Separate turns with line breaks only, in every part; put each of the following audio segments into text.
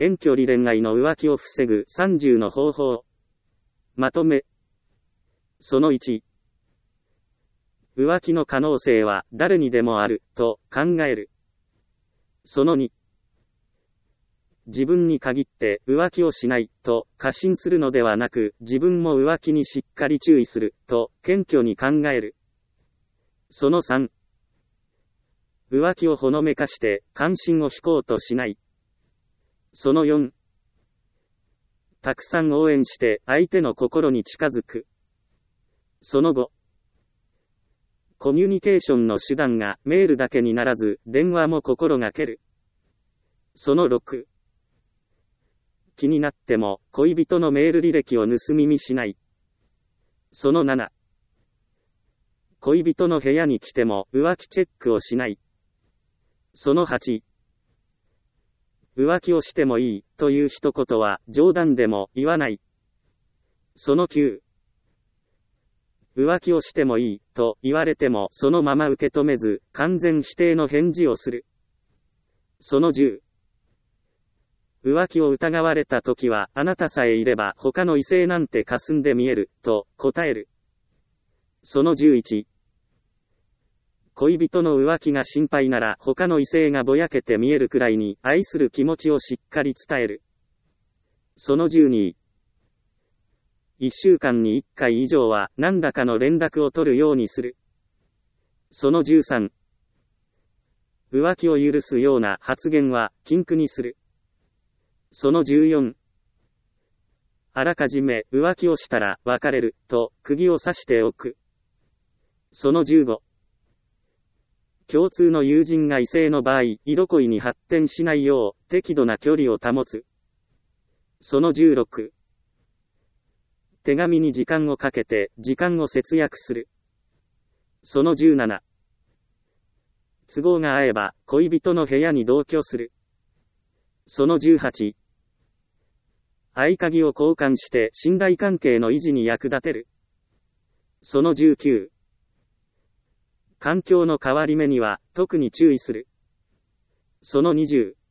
遠距離恋愛の浮気を防ぐ30の方法。まとめ。その1。浮気の可能性は誰にでもあると考える。その2。自分に限って浮気をしないと過信するのではなく、自分も浮気にしっかり注意すると謙虚に考える。その3。浮気をほのめかして関心を引こうとしない。その4。たくさん応援して相手の心に近づく。その5。コミュニケーションの手段がメールだけにならず、電話も心がける。その6。気になっても恋人のメール履歴を盗み見しない。その7。恋人の部屋に来ても浮気チェックをしない。その8。浮気をしてもいいという一言は冗談でも言わない。その9。浮気をしてもいいと言われてもそのまま受け止めず完全否定の返事をする。その10。浮気を疑われたときはあなたさえいれば他の異性なんて霞んで見えると答える。その11。恋人の浮気が心配なら他の異性がぼやけて見えるくらいに愛する気持ちをしっかり伝える。その12。1週間に1回以上は何らかの連絡を取るようにする。その13。浮気を許すような発言は禁句にする。その14。あらかじめ浮気をしたら別れると釘を刺しておく。その15。共通の友人が異性の場合、色恋に発展しないよう適度な距離を保つ。その16。手紙に時間をかけて時間を節約する。その17。都合が合えば恋人の部屋に同居する。その18。合鍵を交換して信頼関係の維持に役立てる。その19。環境の変わり目には特に注意する。その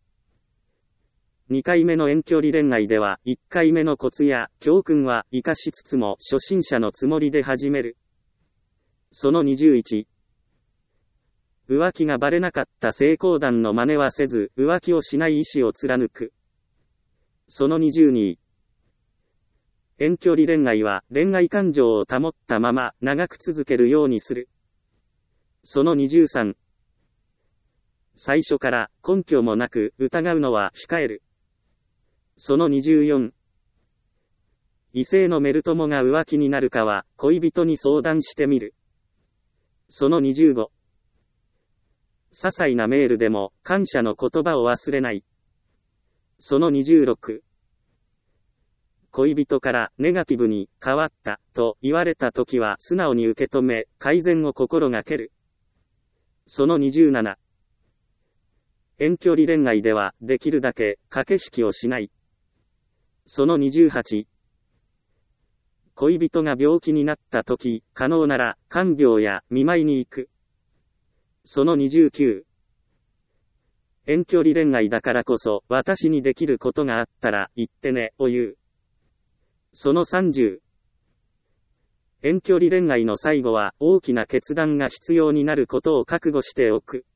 20。2回目の遠距離恋愛では1回目のコツや教訓は活かしつつも初心者のつもりで始める。その21。浮気がバレなかった成功談の真似はせず浮気をしない意志を貫く。その22。遠距離恋愛は恋愛感情を保ったまま長く続けるようにする。その23。最初から根拠もなく疑うのは控える。その24。異性のメル友が浮気になるかは恋人に相談してみる。その25。些細なメールでも感謝の言葉を忘れない。その26。恋人からネガティブに変わったと言われたときは素直に受け止め改善を心がける。その27。遠距離恋愛ではできるだけ駆け引きをしない。その28。恋人が病気になったとき、可能なら看病や見舞いに行く。その29。遠距離恋愛だからこそ私にできることがあったら言ってねを言う。その30。遠距離恋愛の最後は大きな決断が必要になることを覚悟しておく。